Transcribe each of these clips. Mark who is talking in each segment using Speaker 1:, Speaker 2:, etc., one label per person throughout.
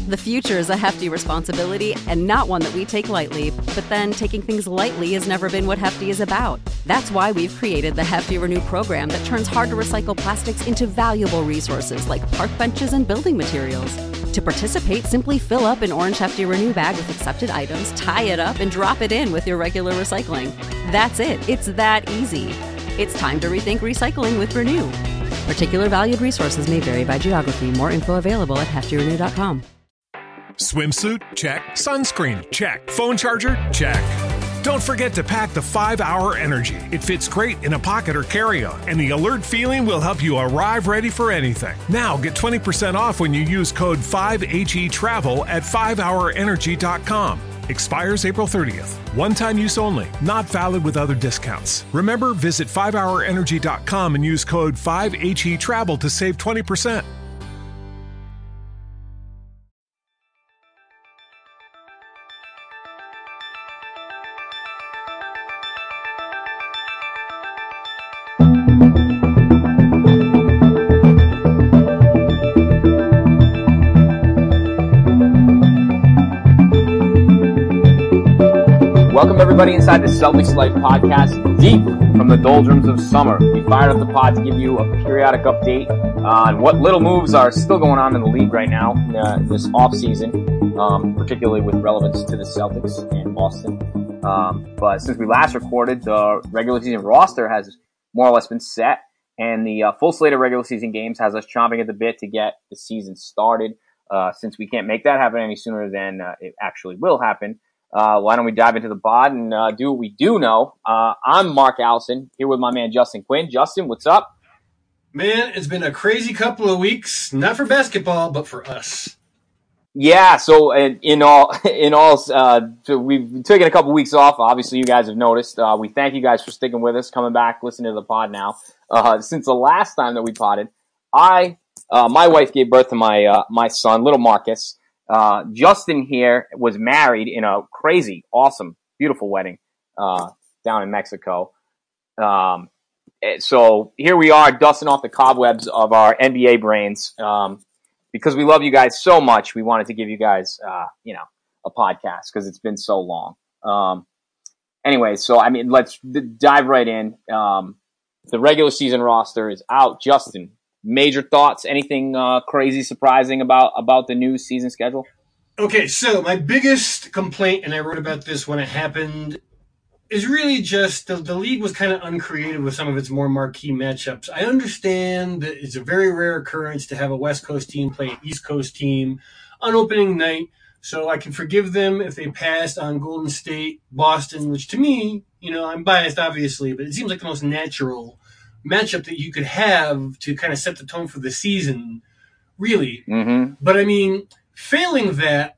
Speaker 1: The future is a hefty responsibility and not one that we take lightly, but then taking things lightly has never been what Hefty is about. That's why we've created the Hefty Renew program that turns hard-to-recycle plastics into valuable resources like park benches and building materials. To participate, simply fill up an orange Hefty Renew bag with accepted items, tie it up, and drop it in with your regular recycling. That's it. It's that easy. It's time to rethink recycling with Renew. Particular valued resources may vary by geography. More info available at heftyrenew.com.
Speaker 2: Swimsuit? Check. Sunscreen? Check. Phone charger? Check. Don't forget to pack the 5-Hour Energy. It fits great in a pocket or carry-on, and the alert feeling will help you arrive ready for anything. Now get 20% off when you use code 5HETRAVEL at 5hourenergy.com. Expires April 30th. One-time use only. Not valid with other discounts. Remember, visit 5hourenergy.com and use code 5HETRAVEL to save 20%.
Speaker 3: Welcome everybody inside the Celtics Life podcast, deep from the doldrums of summer. We fired up the pod to give you a periodic update on what little moves are still going on in the league right now, this off season, particularly with relevance to the Celtics and Boston. But since we last recorded, the regular season roster has more or less been set, and the full slate of regular season games has us chomping at the bit to get the season started. Since we can't make that happen any sooner than it actually will happen, why don't we dive into the pod and do what we do know. I'm Mark Allison, here with my man Justin Quinn. Justin, what's up?
Speaker 4: Man, it's been a crazy couple of weeks, not for basketball, but for us.
Speaker 3: Yeah, so in all, so we've taken a couple weeks off. Obviously, you guys have noticed. We thank you guys for sticking with us, coming back, listening to the pod now. Since the last time that we podded, my wife gave birth to my son, little Marcus. Justin here was married in a crazy, awesome, beautiful wedding down in Mexico. So here we are, dusting off the cobwebs of our NBA brains. Because we love you guys so much, we wanted to give you guys, a podcast because it's been so long. Anyway, so I mean, let's dive right in. The regular season roster is out. Justin, major thoughts? Anything crazy, surprising about the new season schedule?
Speaker 4: Okay, so my biggest complaint, and I wrote about this when it happened, is really just the league was kind of uncreative with some of its more marquee matchups. I understand that it's a very rare occurrence to have a West Coast team play an East Coast team on opening night, so I can forgive them if they passed on Golden State, Boston, which to me, I'm biased obviously, but it seems like the most natural matchup that you could have to kind of set the tone for the season, really.
Speaker 3: Mm-hmm.
Speaker 4: But I mean, failing that,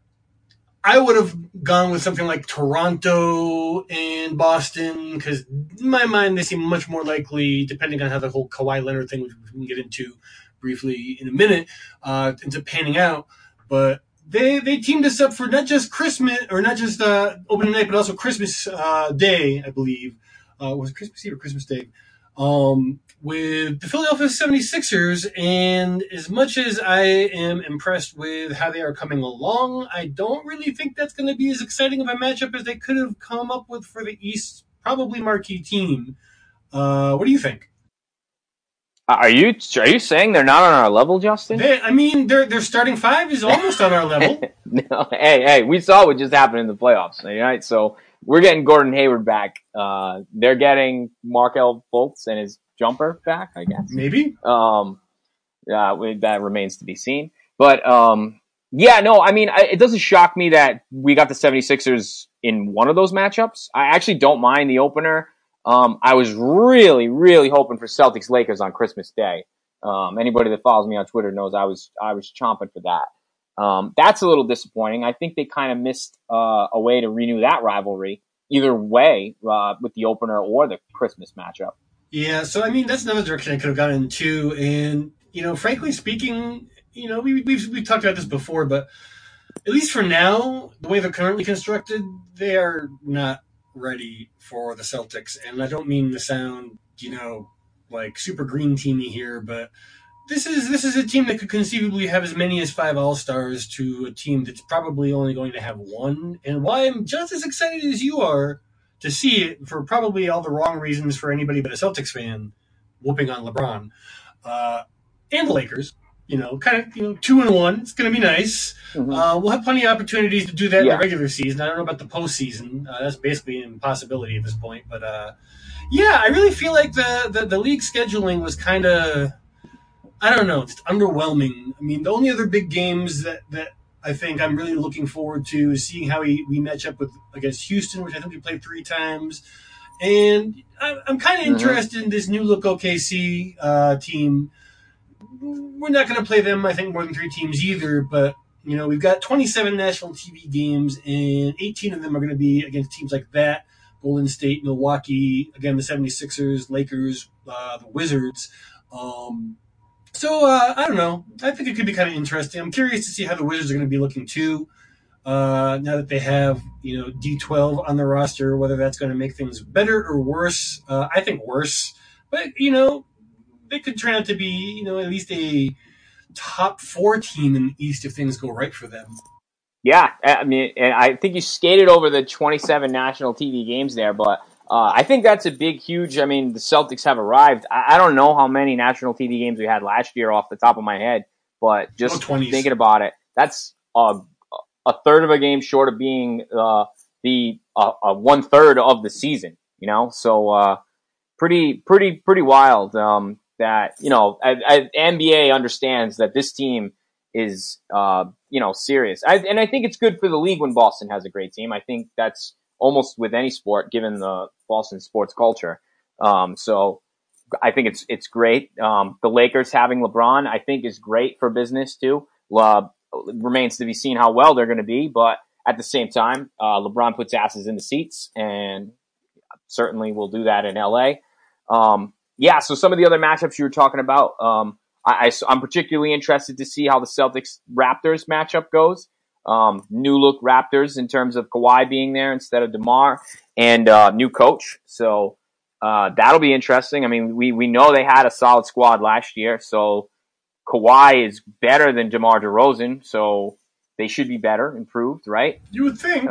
Speaker 4: I would have gone with something like Toronto and Boston, because in my mind they seem much more likely, depending on how the whole Kawhi Leonard thing, which we can get into briefly in a minute, ends up panning out. But they teamed us up for not just Christmas, or not just opening night, but also Christmas Day, I believe. Was it Christmas Eve or Christmas Day? With the Philadelphia 76ers, and as much as I am impressed with how they are coming along, I don't really think that's going to be as exciting of a matchup as they could have come up with for the East, probably marquee team. What do you think?
Speaker 3: Are you saying they're not on our level, Justin?
Speaker 4: Their starting five is almost on our level.
Speaker 3: No, hey, we saw what just happened in the playoffs, right? So we're getting Gordon Hayward back. They're getting Markelle Fultz and his jumper back, I guess.
Speaker 4: Maybe.
Speaker 3: That remains to be seen. But, it doesn't shock me that we got the 76ers in one of those matchups. I actually don't mind the opener. I was really, really hoping for Celtics-Lakers on Christmas Day. Anybody that follows me on Twitter knows I was chomping for that. That's a little disappointing. I think they kind of missed a way to renew that rivalry, either way, with the opener or the Christmas matchup.
Speaker 4: Yeah, so that's another direction I could have gone into, and frankly speaking, we've talked about this before, but at least for now, the way they're currently constructed, they are not ready for the Celtics, and I don't mean to sound like super green teamy here, but this is a team that could conceivably have as many as 5 All-Stars to a team that's probably only going to have one. And why I'm just as excited as you are to see it, for probably all the wrong reasons for anybody but a Celtics fan, whooping on LeBron and the Lakers. Kind of 2-1. It's going to be nice.
Speaker 3: Mm-hmm.
Speaker 4: We'll have plenty of opportunities to do that in the regular season. I don't know about the postseason. That's basically an impossibility at this point. But I really feel like the league scheduling was kind of, I don't know, just underwhelming. I mean, the only other big games that I think I'm really looking forward to is seeing how we match up against Houston, which I think we played 3 times. And I'm kind of interested in this new look OKC team. We're not going to play them, I think, more than 3 teams either. But, we've got 27 national TV games, and 18 of them are going to be against teams like that. Golden State, Milwaukee, again, the 76ers, Lakers, the Wizards. So I don't know. I think it could be kind of interesting. I'm curious to see how the Wizards are going to be looking too. Now that they have, D12 on the roster, whether that's going to make things better or worse. I think worse. But, they could turn out to be, at least a top 4 team in the East if things go right for them.
Speaker 3: Yeah, I mean, and I think you skated over the 27 national TV games there, but I think that's a big, huge. I mean, the Celtics have arrived. I don't know how many national TV games we had last year off the top of my head, but just thinking about it, that's a third of a game short of being the 1/3 of the season. So pretty wild. That NBA understands that this team is serious. And I think it's good for the league when Boston has a great team. I think that's almost with any sport, given the Boston sports culture. So I think it's great. The Lakers having LeBron, I think, is great for business too. Remains to be seen how well they're going to be, but at the same time, LeBron puts asses in the seats, and certainly will do that in LA. So some of the other matchups you were talking about, I'm particularly interested to see how the Celtics-Raptors matchup goes. New look Raptors in terms of Kawhi being there instead of DeMar, and new coach. So that'll be interesting. I mean, we know they had a solid squad last year, so Kawhi is better than DeMar DeRozan, so they should be better, improved, right?
Speaker 4: You would think.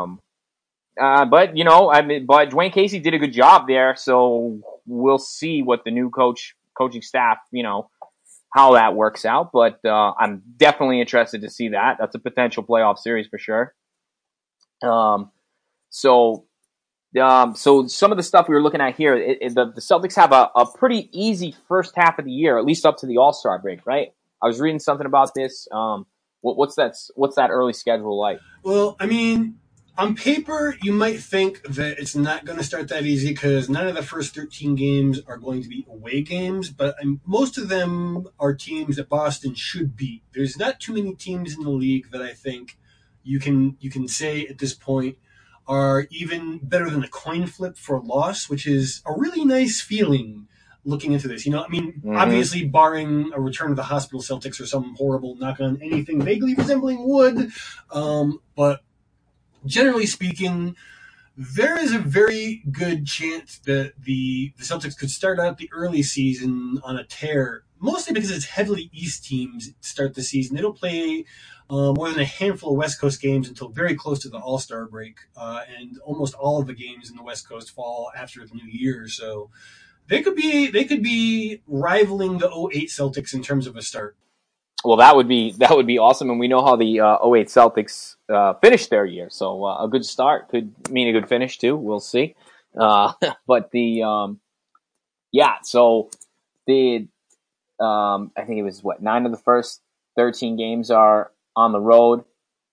Speaker 3: But Dwayne Casey did a good job there, so we'll see what the new coaching staff, how that works out. But I'm definitely interested to see that. That's a potential playoff series for sure. So some of the stuff we were looking at here, the Celtics have a pretty easy first half of the year, at least up to the All-Star break, right? I was reading something about this. What's that early schedule like?
Speaker 4: Well, I mean, on paper, you might think that it's not going to start that easy because none of the first 13 games are going to be away games, but most of them are teams that Boston should beat. There's not too many teams in the league that I think you can say at this point are even better than a coin flip for a loss, which is a really nice feeling looking into this. Obviously barring a return to the hospital Celtics or some horrible knock on anything vaguely resembling wood, but generally speaking, there is a very good chance that the Celtics could start out the early season on a tear, mostly because it's heavily East teams start the season. They don't play more than a handful of West Coast games until very close to the All-Star break, and almost all of the games in the West Coast fall after the new year. So they could be rivaling the 2008 Celtics in terms of a start.
Speaker 3: Well, that would be awesome, and we know how the 2008 Celtics finished their year. So a good start could mean a good finish too. We'll see. But so I think it was 9 of the first 13 games are on the road.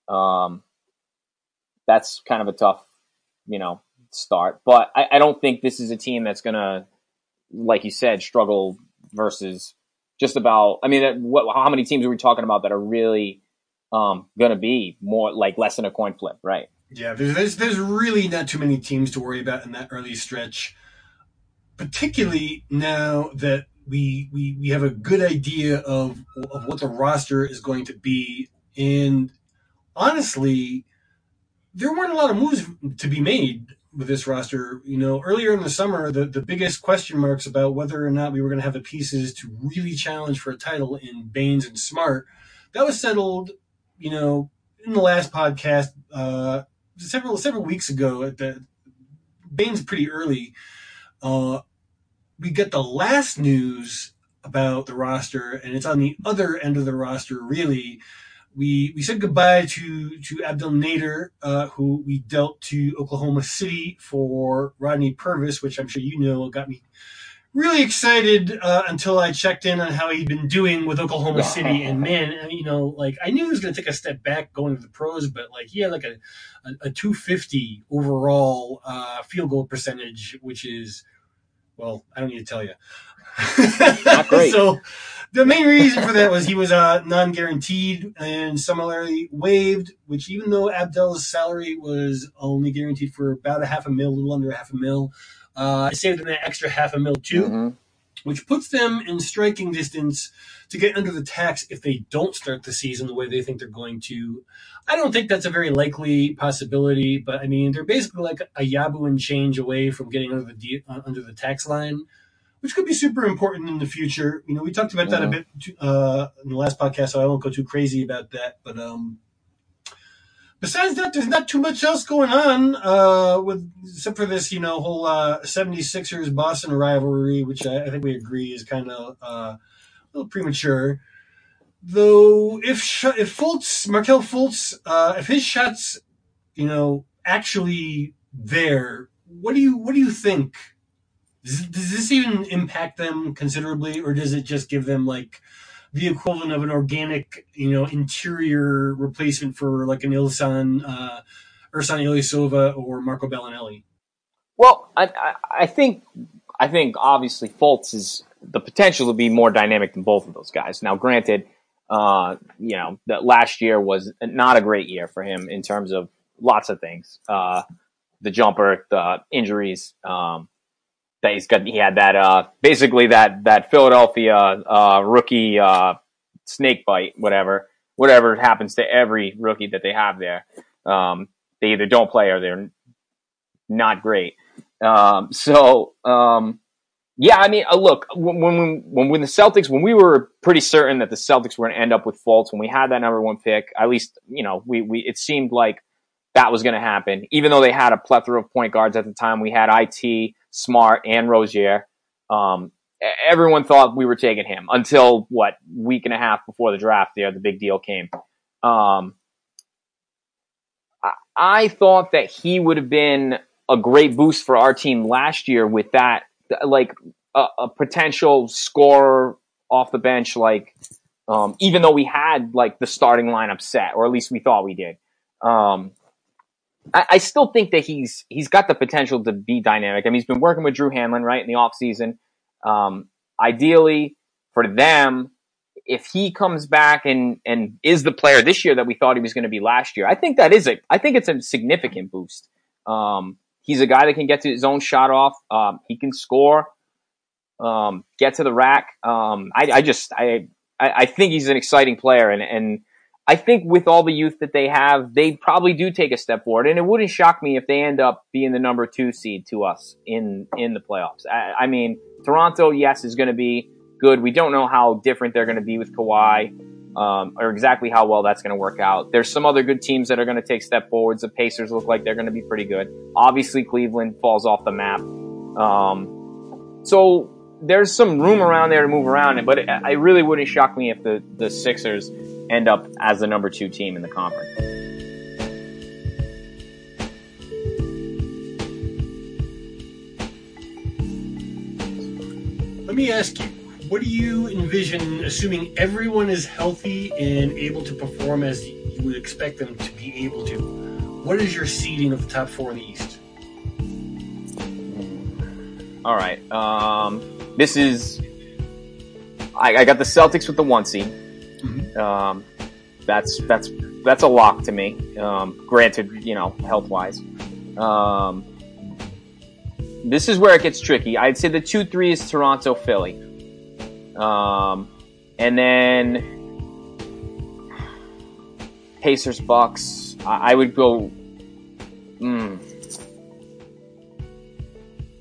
Speaker 3: That's kind of a tough, start. But I don't think this is a team that's gonna, like you said, struggle versus just about. I mean, how many teams are we talking about that are really going to be more like less than a coin flip, right?
Speaker 4: Yeah, there's really not too many teams to worry about in that early stretch, particularly now that we have a good idea of what the roster is going to be. And honestly, there weren't a lot of moves to be made with this roster. Earlier in the summer, the biggest question marks about whether or not we were going to have the pieces to really challenge for a title in Baines and Smart, that was settled, in the last podcast several weeks ago. At the Baines pretty early. We get the last news about the roster, and it's on the other end of the roster, really. We said goodbye to Abdel Nader, who we dealt to Oklahoma City for Rodney Purvis, which I'm sure got me really excited until I checked in on how he'd been doing with Oklahoma City. And man, I knew he was going to take a step back going to the pros, but he had a 250 overall field goal percentage, which is, well, I don't need to tell you.
Speaker 3: Not great.
Speaker 4: So the main reason for that was he was non-guaranteed and similarly waived, which even though Abdel's salary was only guaranteed for about $500,000, a little under $500,000, it saved them that extra $500,000 too, which puts them in striking distance to get under the tax if they don't start the season the way they think they're going to. I don't think that's a very likely possibility, but I mean, they're basically like a Yabu and change away from getting under the tax line, which could be super important in the future. We talked about that a bit in the last podcast, so I won't go too crazy about that. But besides that, there's not too much else going on except for this, whole 76ers Boston rivalry, which I think we agree is kind of a little premature. Though, if Markelle Fultz, if his shots, actually there, what do you think? Does this even impact them considerably, or does it just give them the equivalent of an organic, interior replacement for an Ersan Ilyasova or Marco Bellinelli?
Speaker 3: Well, I think obviously Fultz is the potential to be more dynamic than both of those guys. Now, granted, that last year was not a great year for him in terms of lots of things. The jumper, the injuries, he had that basically that Philadelphia rookie snake bite, whatever happens to every rookie that they have there. They either don't play or they're not great. Yeah, I mean, look, when the Celtics, when we were pretty certain that the Celtics were going to end up with Fultz, when we had that number 1 pick, at least, it seemed like that was going to happen. Even though they had a plethora of point guards at the time, we had IT, Smart, and Rozier. Everyone thought we were taking him until week and a half before the draft there, the big deal came. I thought that he would have been a great boost for our team last year with that, a potential scorer off the bench, even though we had the starting lineup set, or at least we thought we did. I still think that he's got the potential to be dynamic. I mean, he's been working with Drew Hanlon, right, in the off season. Ideally for them, if he comes back and is the player this year that we thought he was going to be last year, I think it's a significant boost. He's a guy that can get to his own shot off. He can score, get to the rack. I think he's an exciting player, and I think with all the youth that they have, they probably do take a step forward. And it wouldn't shock me if they end up being the number 2 seed to us in the playoffs. I mean, Toronto, yes, is going to be good. We don't know how different they're going to be with Kawhi, or exactly how well that's going to work out. There's some other good teams that are going to take step forwards. The Pacers look like they're going to be pretty good. Obviously, Cleveland falls off the map. So there's some room around there to move around, but it really wouldn't shock me if the Sixers end up as the number 2 team in the conference.
Speaker 4: Let me ask you, what do you envision, assuming everyone is healthy and able to perform as you would expect them to be able to? What is your seeding of the top 4 in the East?
Speaker 3: All right. This is... I got the Celtics with the 1 seed. Mm-hmm. That's a lock to me. Granted, health-wise. This is where it gets tricky. I'd say the 2-3 is Toronto, Philly. And then Pacers, Bucks. I would go.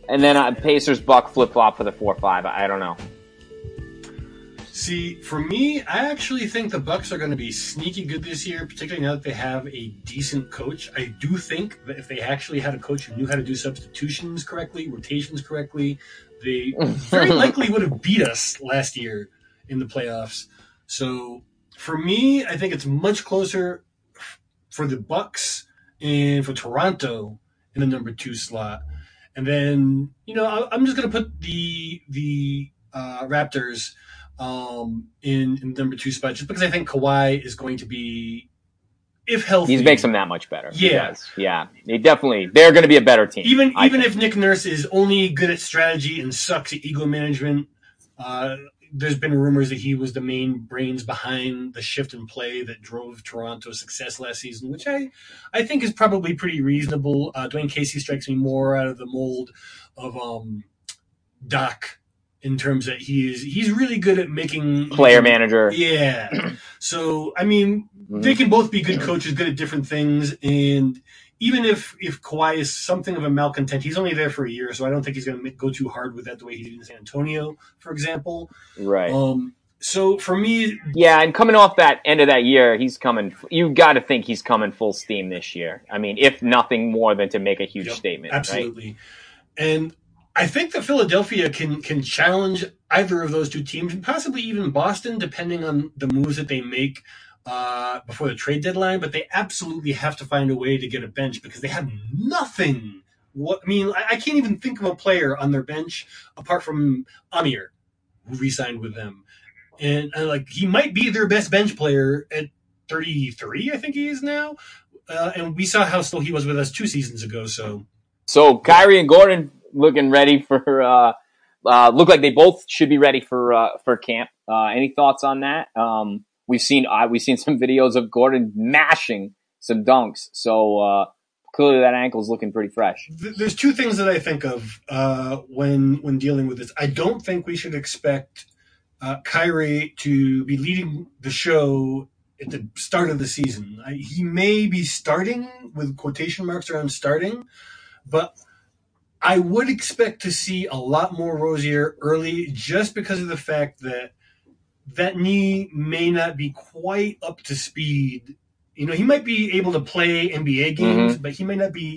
Speaker 3: And then Pacers Buck flip flop for the 4-5. I don't know.
Speaker 4: See, for me, I actually think the Bucks are going to be sneaky good this year, particularly now that they have a decent coach. I do think that if they actually had a coach who knew how to do substitutions correctly, rotations correctly, they very likely would have beat us last year in the playoffs. So for me, I think it's much closer for the Bucks and for Toronto in the number 2 slot. And then, I'm just going to put the Raptors in number 2 spot, just because I think Kawhi is going to be, if healthy,
Speaker 3: he makes them that much better.
Speaker 4: Yeah,
Speaker 3: they're going to be a better team.
Speaker 4: Even if Nick Nurse is only good at strategy and sucks at ego management, there's been rumors that he was the main brains behind the shift in play that drove Toronto's success last season, which I think is probably pretty reasonable. Dwayne Casey strikes me more out of the mold of Doc, in terms that he's really good at making
Speaker 3: player manager.
Speaker 4: Yeah. So, I mean, they can both be good coaches, good at different things. And even if Kawhi is something of a malcontent, he's only there for a year. So I don't think he's going to go too hard with that the way he did in San Antonio, for example.
Speaker 3: Right.
Speaker 4: So for me.
Speaker 3: Yeah. And coming off that end of that year, you got to think he's coming full steam this year. I mean, if nothing more than to make a huge statement.
Speaker 4: Absolutely.
Speaker 3: Right?
Speaker 4: And I think that Philadelphia can challenge either of those two teams, and possibly even Boston, depending on the moves that they make before the trade deadline. But they absolutely have to find a way to get a bench because they have nothing. I can't even think of a player on their bench apart from Amir, who re-signed with them, and he might be their best bench player at 33. I think he is now, and we saw how slow he was with us 2 seasons ago. So
Speaker 3: Kyrie and Gordon looking ready for look like they both should be ready for camp. Any thoughts on that? We've seen some videos of Gordon mashing some dunks, so clearly that ankle's looking pretty fresh.
Speaker 4: There's 2 things that I think of when dealing with this. I don't think we should expect Kyrie to be leading the show at the start of the season. He may be starting, with quotation marks around starting, but I would expect to see a lot more Rozier early, just because of the fact that knee may not be quite up to speed. He might be able to play NBA games, but he might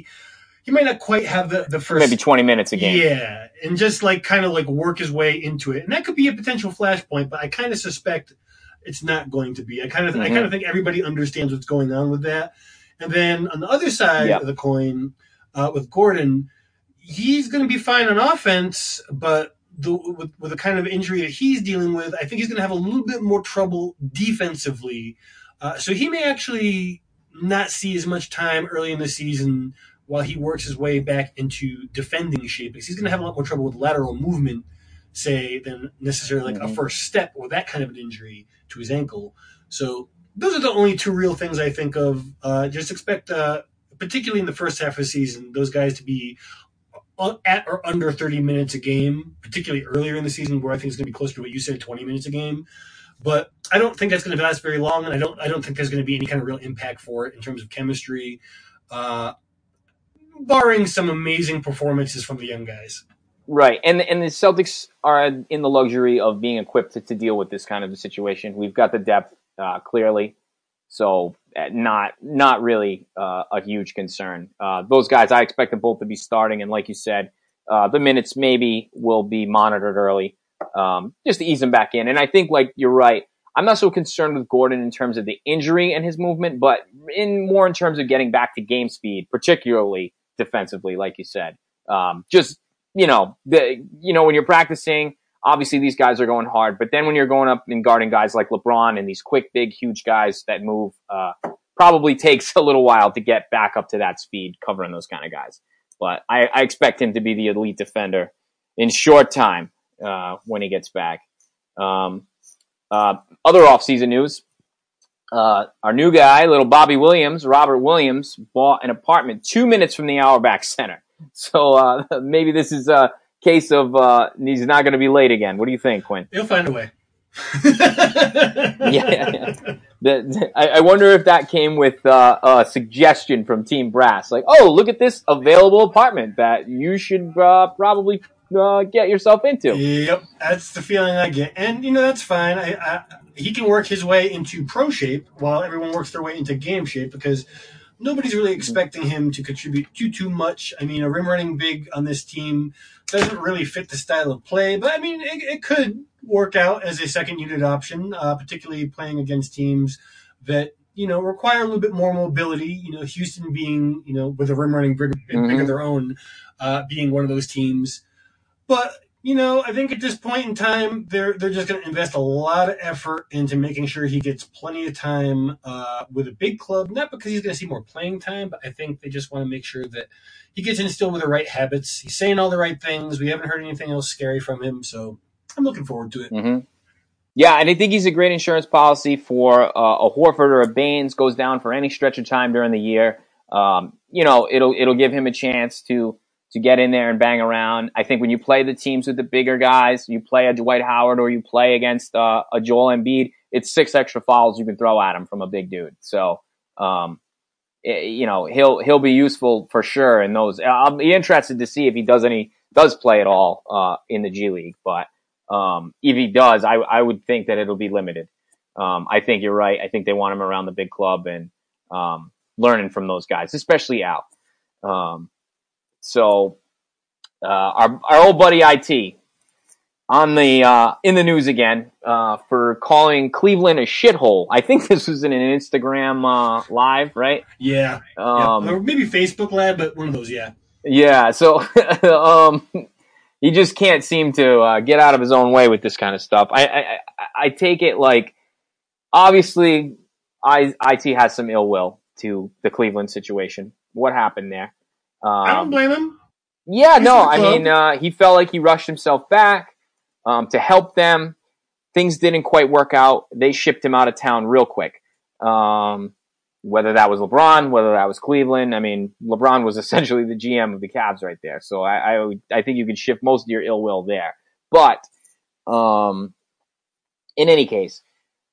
Speaker 4: not quite have the first
Speaker 3: maybe 20 minutes a game.
Speaker 4: Yeah, and just kind of work his way into it. And that could be a potential flashpoint, but I kind of suspect it's not going to be. I kind of think everybody understands what's going on with that. And then on the other side of the coin, with Gordon, he's going to be fine on offense, but with the kind of injury that he's dealing with, I think he's going to have a little bit more trouble defensively. So he may actually not see as much time early in the season while he works his way back into defending shape, because he's going to have a lot more trouble with lateral movement, say, than necessarily a first step or that kind of an injury to his ankle. So those are the only 2 real things I think of. Just expect, particularly in the first half of the season, those guys to be at or under 30 minutes a game, particularly earlier in the season, where I think it's going to be closer to what you said, 20 minutes a game. But I don't think that's going to last very long, and I don't think there's going to be any kind of real impact for it in terms of chemistry, barring some amazing performances from the young guys.
Speaker 3: Right, and the Celtics are in the luxury of being equipped to deal with this kind of a situation. We've got the depth, clearly, so not really a huge concern. Those guys, I expect them both to be starting, and like you said, the minutes maybe will be monitored early, just to ease them back in. And I think, you're right, I'm not so concerned with Gordon in terms of the injury and his movement, but more in terms of getting back to game speed, particularly defensively, like you said. When you're practicing, obviously these guys are going hard, but then when you're going up and guarding guys like LeBron and these quick, big, huge guys that move, probably takes a little while to get back up to that speed covering those kind of guys. But I expect him to be the elite defender in short time when he gets back. Other offseason news, our new guy, little Bobby Williams, Robert Williams, bought an apartment 2 minutes from the Auerbach Center. So maybe this is a case of he's not going to be late again. What do you think, Quinn?
Speaker 4: He'll find a way.
Speaker 3: Yeah. I wonder if that came with a suggestion from Team Brass, like, oh, look at this available apartment that you should probably get yourself into.
Speaker 4: Yep, that's the feeling I get, and that's fine. He can work his way into pro shape while everyone works their way into game shape, because nobody's really expecting him to contribute too much. I mean, a rim running big on this team doesn't really fit the style of play, but I mean, it could work out as a second unit option, particularly playing against teams that require a little bit more mobility. Houston being with a rim running big of their own, being one of those teams. But I think at this point in time, they're just going to invest a lot of effort into making sure he gets plenty of time with a big club. Not because he's going to see more playing time, but I think they just want to make sure that he gets instilled with the right habits. He's saying all the right things. We haven't heard anything else scary from him, so I'm looking forward to it.
Speaker 3: Mm-hmm. Yeah, and I think he's a great insurance policy for a Horford or a Baines goes down for any stretch of time during the year. It'll give him a chance to get in there and bang around. I think when you play the teams with the bigger guys, you play a Dwight Howard or you play against a Joel Embiid, it's 6 extra fouls you can throw at him from a big dude. So, he'll be useful for sure in those. I'll be interested to see if he does play at all in the G League. But if he does, I would think that it'll be limited. I think you're right. I think they want him around the big club and learning from those guys, especially Al. So our old buddy IT on the in the news again for calling Cleveland a shithole. I think this was in an Instagram live, right?
Speaker 4: Yeah. Or maybe Facebook live, but one of those, yeah.
Speaker 3: Yeah. So he just can't seem to get out of his own way with this kind of stuff. I take it like obviously IT has some ill will to the Cleveland situation. What happened there?
Speaker 4: I don't blame him.
Speaker 3: Yeah, no, I mean, he felt like he rushed himself back to help them. Things didn't quite work out. They shipped him out of town real quick. Whether that was LeBron, whether that was Cleveland. I mean, LeBron was essentially the GM of the Cavs right there. So I think you can shift most of your ill will there. But in any case,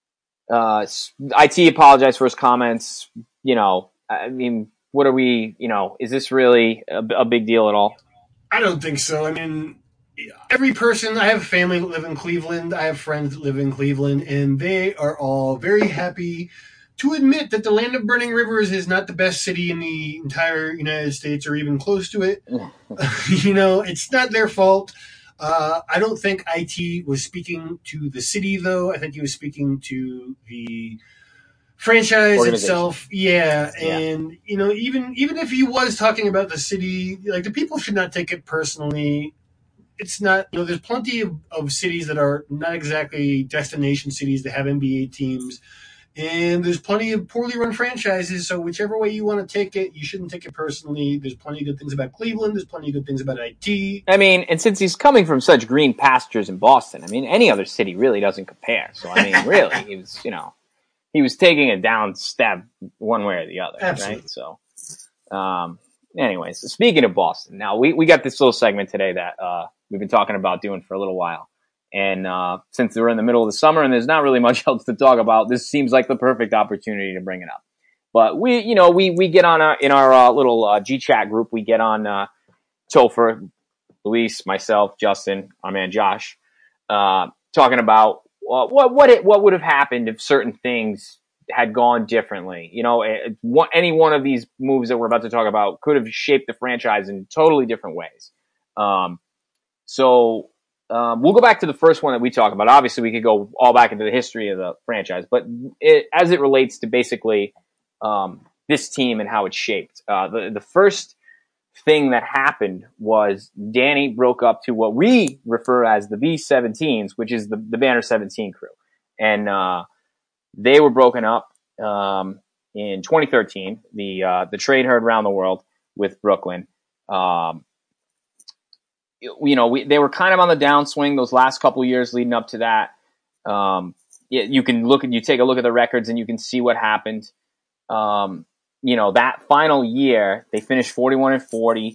Speaker 3: IT apologized for his comments. I mean, what are we, is this really a big deal at all?
Speaker 4: I don't think so. I mean, every person, I have family that live in Cleveland. I have friends that live in Cleveland, and they are all very happy to admit that the land of burning rivers is not the best city in the entire United States or even close to it. It's not their fault. I don't think IT was speaking to the city, though. I think he was speaking to the franchise itself. Yeah. And, even if he was talking about the city, like, the people should not take it personally. It's not, there's plenty of cities that are not exactly destination cities that have NBA teams. And there's plenty of poorly run franchises. So whichever way you want to take it, you shouldn't take it personally. There's plenty of good things about Cleveland. There's plenty of good things about IT.
Speaker 3: I mean, and since he's coming from such green pastures in Boston, I mean, any other city really doesn't compare. So, I mean, really, he was taking a down step one way or the other.
Speaker 4: Absolutely.
Speaker 3: Right? So, anyways, speaking of Boston, now we got this little segment today that we've been talking about doing for a little while. And since we're in the middle of the summer and there's not really much else to talk about, this seems like the perfect opportunity to bring it up. But we get on in our little G-Chat group, we get on Topher, Luis, myself, Justin, our man Josh, talking about what would have happened if certain things had gone differently. Any one of these moves that we're about to talk about could have shaped the franchise in totally different ways. So we'll go back to the first one that we talked about. Obviously, we could go all back into the history of the franchise, but as it relates to basically this team and how it's shaped, the first thing that happened was Danny broke up to what we refer as the V17s, which is the Banner 17 crew. And they were broken up in 2013. The trade heard around the world with Brooklyn. They were kind of on the downswing those last couple of years leading up to that. You take a look at the records and you can see what happened. That final year, they finished 41-40.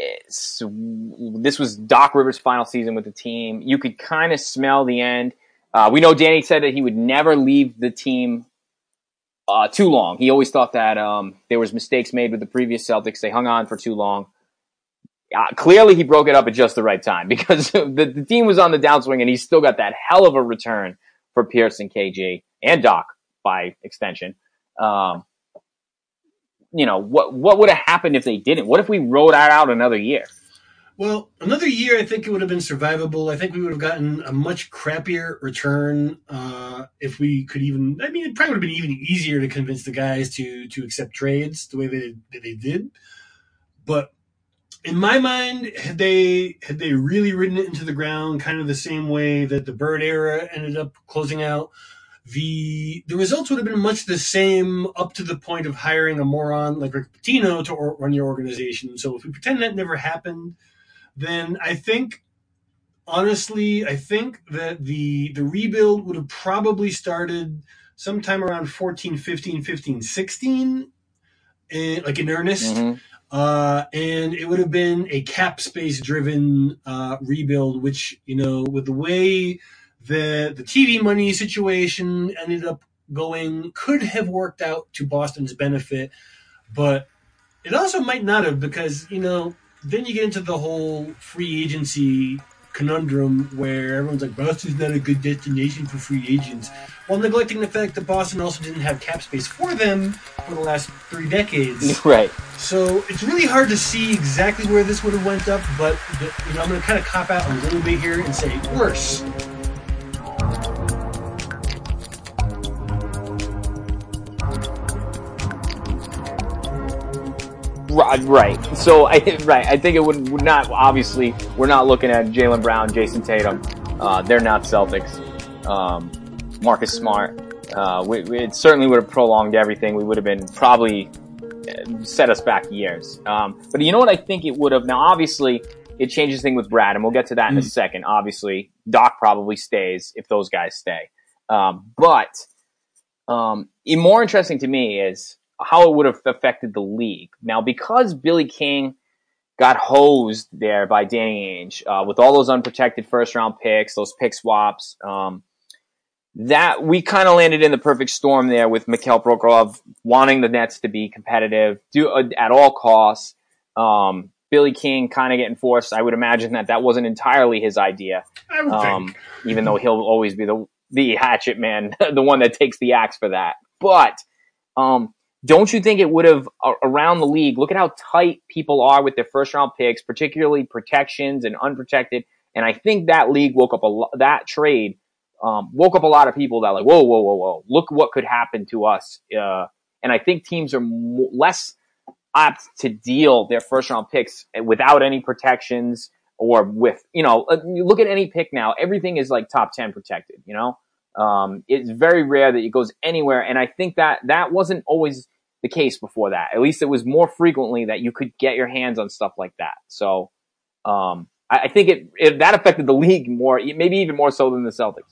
Speaker 3: This was Doc Rivers' final season with the team. You could kind of smell the end. We know Danny said that he would never leave the team too long. He always thought that there was mistakes made with the previous Celtics. They hung on for too long. Clearly, he broke it up at just the right time because the team was on the downswing, and he still got that hell of a return for Pierce and KG and Doc by extension. What would have happened if they didn't? What if we rode out another year?
Speaker 4: Well, another year, I think it would have been survivable. I think we would have gotten a much crappier return if we could even. I mean, it probably would have been even easier to convince the guys to accept trades the way they did. But in my mind, had they really ridden it into the ground, kind of the same way that the Bird era ended up closing out, the results would have been much the same up to the point of hiring a moron like Rick Pitino to run your organization. So if we pretend that never happened, then I think that the rebuild would have probably started sometime around 14, 15, 15, 16, like in earnest.
Speaker 3: Mm-hmm.
Speaker 4: And it would have been a cap space driven rebuild, which, with the way the TV money situation ended up going, could have worked out to Boston's benefit. But it also might not have, because, then you get into the whole free agency conundrum where everyone's like, Boston's not a good destination for free agents, while neglecting the fact that Boston also didn't have cap space for them for the last 3 decades.
Speaker 3: Right.
Speaker 4: So it's really hard to see exactly where this would have went up, but I'm going to kind of cop out a little bit here and say worse.
Speaker 3: Right. So I think it would not. Obviously, we're not looking at Jaylen Brown, Jason Tatum. They're not Celtics. Marcus Smart. It certainly would have prolonged everything. We would have been probably set us back years. But you know what I think it would have? Now, obviously, it changes things with Brad, and we'll get to that in a second. Obviously, Doc probably stays if those guys stay. But more interesting to me is how it would have affected the league. Now, because Billy King got hosed there by Danny Ainge with all those unprotected first-round picks, those pick swaps, that we kind of landed in the perfect storm there with Mikhail Prokhorov wanting the Nets to be competitive at all costs. Billy King kind of getting forced. I would imagine that wasn't entirely his idea,
Speaker 4: I would think.
Speaker 3: even though he'll always be the hatchet man, the one that takes the axe for that. But don't you think it would have, around the league, look at how tight people are with their first-round picks, particularly protections and unprotected, and I think that league that trade woke up a lot of people that like, whoa, look what could happen to us. And I think teams are less apt to deal their first-round picks without any protections or with, you look at any pick now, everything is like top 10 protected, It's very rare that it goes anywhere, and I think that wasn't always the case before that. At least it was more frequently that you could get your hands on stuff like that. So I think that affected the league more, maybe even more so than the Celtics.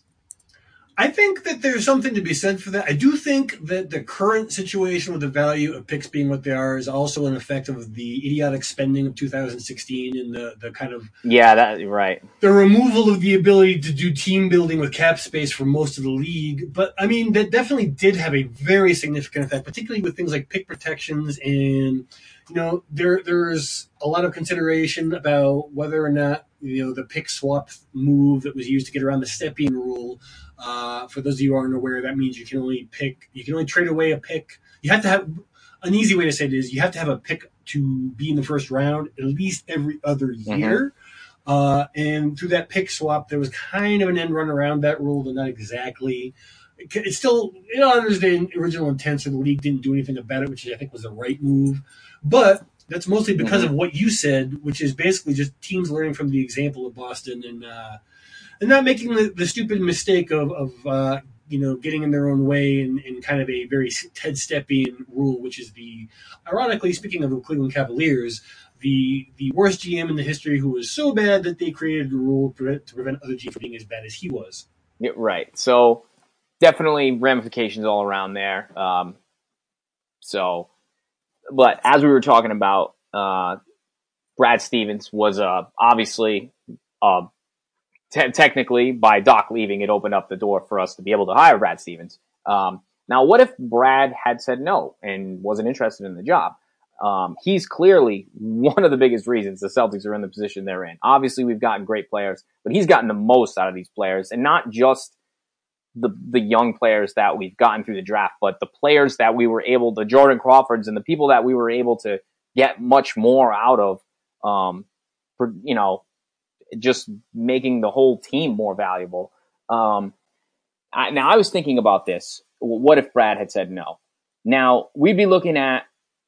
Speaker 4: I think that there's something to be said for that. I do think that the current situation with the value of picks being what they are is also an effect of the idiotic spending of 2016 and the kind of...
Speaker 3: Yeah, that's right.
Speaker 4: The removal of the ability to do team building with cap space for most of the league. But, I mean, that definitely did have a very significant effect, particularly with things like pick protections and, there's a lot of consideration about whether or not, the pick swap move that was used to get around the Stepien rule. For those of you who aren't aware, that means you can only trade away a pick. You have to have, an easy way to say it is, you have to have a pick to be in the first round at least every other year. And through that pick swap, there was kind of an end run around that rule, but not exactly. It's still, it honors the original intent, so the league didn't do anything about it, which I think was the right move. But that's mostly because of what you said, which is basically just teams learning from the example of Boston and not making the stupid mistake of getting in their own way in kind of a very Ted Stepien rule, which is ironically, speaking of the Cleveland Cavaliers, the worst GM in the history who was so bad that they created a rule to prevent other GMs from being as bad as he was.
Speaker 3: Yeah, right. So definitely ramifications all around there. But as we were talking about, Brad Stevens was obviously a technically, by Doc leaving, it opened up the door for us to be able to hire Brad Stevens. Now, what if Brad had said no and wasn't interested in the job? He's clearly one of the biggest reasons the Celtics are in the position they're in. Obviously, we've gotten great players, but he's gotten the most out of these players, and not just the young players that we've gotten through the draft, but the players that we were able, the Jordan Crawfords and the people that we were able to get much more out of, for, just making the whole team more valuable. Now, I was thinking about this. What if Brad had said no? Now, we were looking at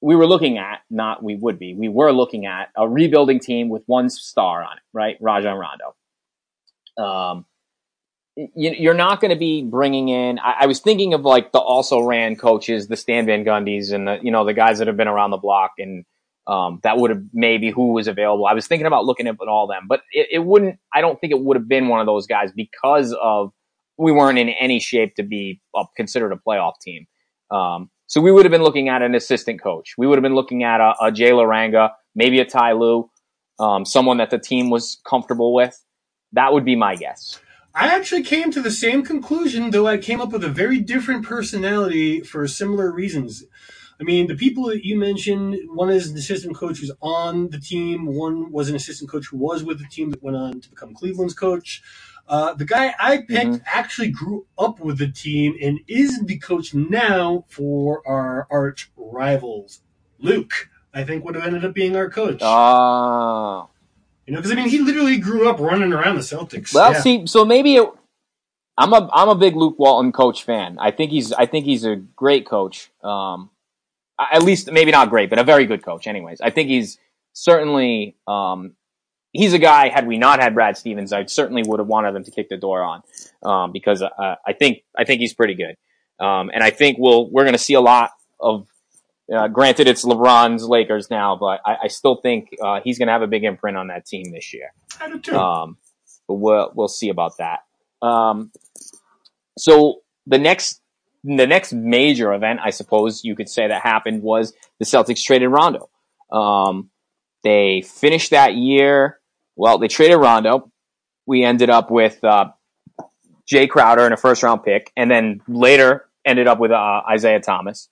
Speaker 3: a rebuilding team with one star on it, right? Rajon Rondo. You're not going to be bringing in, I was thinking of like the also ran coaches, the Stan Van Gundy's and the guys that have been around the block, and that would have maybe who was available. I was thinking about looking at all them, but I don't think it would have been one of those guys because of we weren't in any shape to be considered a playoff team. So we would have been looking at an assistant coach. We would have been looking at a Jay Laranga, maybe a Ty Lue, someone that the team was comfortable with. That would be my guess.
Speaker 4: I actually came to the same conclusion, though I came up with a very different personality for similar reasons. I mean, the people that you mentioned, one is an assistant coach who's on the team. One was an assistant coach who was with the team that went on to become Cleveland's coach. The guy I picked actually grew up with the team and is the coach now for our arch rivals. Luke, I think, would have ended up being our coach.
Speaker 3: Oh.
Speaker 4: Because he literally grew up running around the Celtics.
Speaker 3: Well, see, so maybe I'm a big Luke Walton coach fan. I think he's a great coach. At least maybe not great, but a very good coach. Anyways, I think he's certainly he's a guy. Had we not had Brad Stevens, I certainly would have wanted them to kick the door on because I think he's pretty good. And I think we're going to see a lot of. Granted, it's LeBron's Lakers now, but I still think he's going to have a big imprint on that team this year.
Speaker 4: I do too.
Speaker 3: But we'll see about that. So the next major event, I suppose you could say, that happened was the Celtics traded Rondo. They finished that year. Well, they traded Rondo. We ended up with Jay Crowder and a first-round pick, and then later ended up with Isaiah Thomas.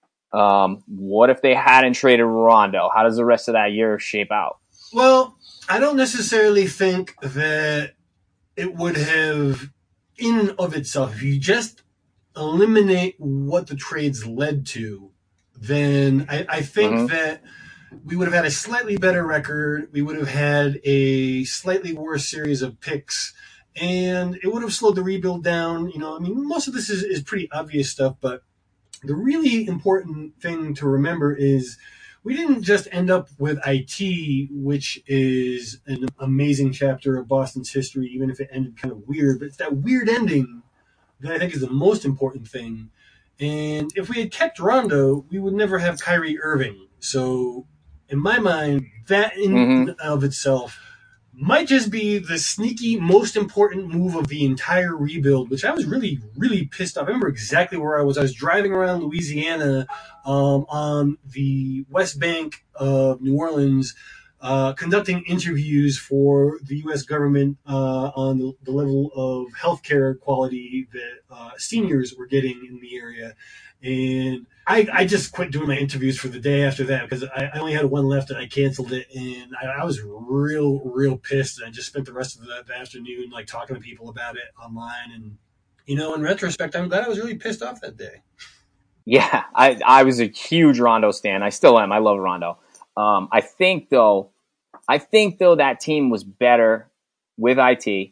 Speaker 3: What if they hadn't traded Rondo? How does the rest of that year shape out?
Speaker 4: Well, I don't necessarily think that it would have, in and of itself, if you just eliminate what the trades led to, then I think that we would have had a slightly better record. We would have had a slightly worse series of picks, and it would have slowed the rebuild down. Most of this is pretty obvious stuff, but the really important thing to remember is we didn't just end up with IT, which is an amazing chapter of Boston's history, even if it ended kind of weird. But it's that weird ending that I think is the most important thing. And if we had kept Rondo, we would never have Kyrie Irving. So in my mind, that in and of itself might just be the sneaky most important move of the entire rebuild, which I was really, really pissed off. I remember exactly where I was. I was driving around Louisiana on the West Bank of New Orleans, conducting interviews for the U.S. government on the level of healthcare quality that seniors were getting in the area. And I just quit doing my interviews for the day after that because I only had one left and I canceled it. And I was real, real pissed. And I just spent the rest of the afternoon talking to people about it online. And, in retrospect, I'm glad I was really pissed off that day.
Speaker 3: Yeah, I was a huge Rondo stan. I still am. I love Rondo. I think though that team was better with IT.